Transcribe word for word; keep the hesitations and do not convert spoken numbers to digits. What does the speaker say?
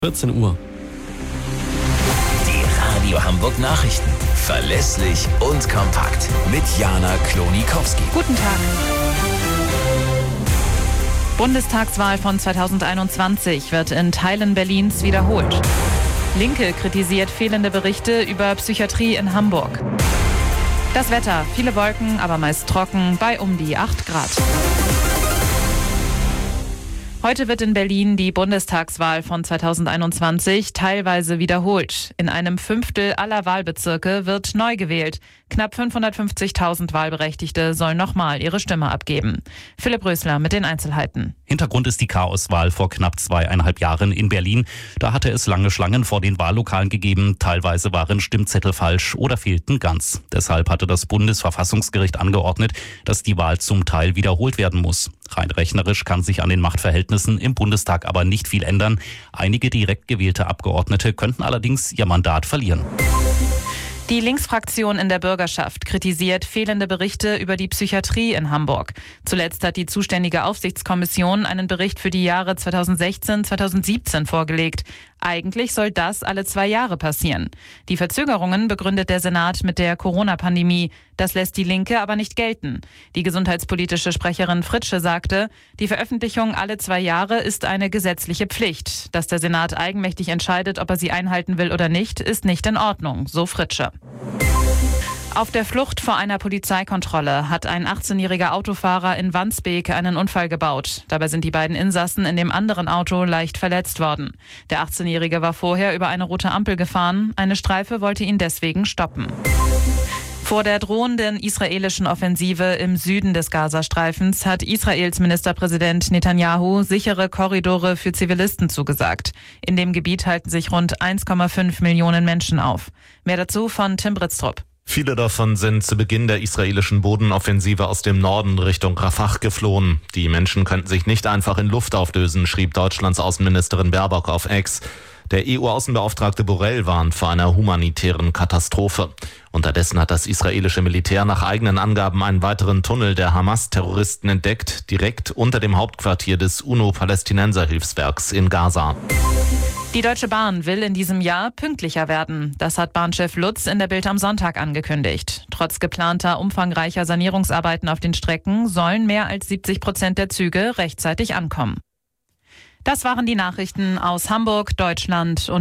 vierzehn Uhr. Die Radio Hamburg Nachrichten. Verlässlich und kompakt. Mit Jana Klonikowski. Guten Tag. Bundestagswahl von zweitausendeinundzwanzig wird in Teilen Berlins wiederholt. Linke kritisiert fehlende Berichte über Psychiatrie in Hamburg. Das Wetter, viele Wolken, aber meist trocken, bei um die acht Grad. Heute wird in Berlin die Bundestagswahl von zweitausendeinundzwanzig teilweise wiederholt. In einem Fünftel aller Wahlbezirke wird neu gewählt. Knapp fünfhundertfünfzigtausend Wahlberechtigte sollen nochmal ihre Stimme abgeben. Philipp Rösler mit den Einzelheiten. Hintergrund ist die Chaoswahl vor knapp zweieinhalb Jahren in Berlin. Da hatte es lange Schlangen vor den Wahllokalen gegeben. Teilweise waren Stimmzettel falsch oder fehlten ganz. Deshalb hatte das Bundesverfassungsgericht angeordnet, dass die Wahl zum Teil wiederholt werden muss. Rein rechnerisch kann sich an den Machtverhältnissen im Bundestag aber nicht viel ändern. Einige direkt gewählte Abgeordnete könnten allerdings ihr Mandat verlieren. Die Linksfraktion in der Bürgerschaft kritisiert fehlende Berichte über die Psychiatrie in Hamburg. Zuletzt hat die zuständige Aufsichtskommission einen Bericht für die Jahre zweitausendsechzehn, zweitausendsiebzehn vorgelegt. Eigentlich soll das alle zwei Jahre passieren. Die Verzögerungen begründet der Senat mit der Corona-Pandemie. Das lässt die Linke aber nicht gelten. Die gesundheitspolitische Sprecherin Fritsche sagte, die Veröffentlichung alle zwei Jahre ist eine gesetzliche Pflicht. Dass der Senat eigenmächtig entscheidet, ob er sie einhalten will oder nicht, ist nicht in Ordnung, so Fritsche. Auf der Flucht vor einer Polizeikontrolle hat ein achtzehnjähriger Autofahrer in Wandsbek einen Unfall gebaut. Dabei sind die beiden Insassen in dem anderen Auto leicht verletzt worden. Der achtzehnjährige war vorher über eine rote Ampel gefahren. Eine Streife wollte ihn deswegen stoppen. Vor der drohenden israelischen Offensive im Süden des Gazastreifens hat Israels Ministerpräsident Netanyahu sichere Korridore für Zivilisten zugesagt. In dem Gebiet halten sich rund eins Komma fünf Millionen Menschen auf. Mehr dazu von Tim Britztrup. Viele davon sind zu Beginn der israelischen Bodenoffensive aus dem Norden Richtung Rafah geflohen. Die Menschen könnten sich nicht einfach in Luft auflösen, schrieb Deutschlands Außenministerin Baerbock auf X. Der E U-Außenbeauftragte Borrell warnt vor einer humanitären Katastrophe. Unterdessen hat das israelische Militär nach eigenen Angaben einen weiteren Tunnel der Hamas-Terroristen entdeckt, direkt unter dem Hauptquartier des UNO-Palästinenser-Hilfswerks in Gaza. Die Deutsche Bahn will in diesem Jahr pünktlicher werden. Das hat Bahnchef Lutz in der Bild am Sonntag angekündigt. Trotz geplanter umfangreicher Sanierungsarbeiten auf den Strecken sollen mehr als siebzig Prozent der Züge rechtzeitig ankommen. Das waren die Nachrichten aus Hamburg, Deutschland und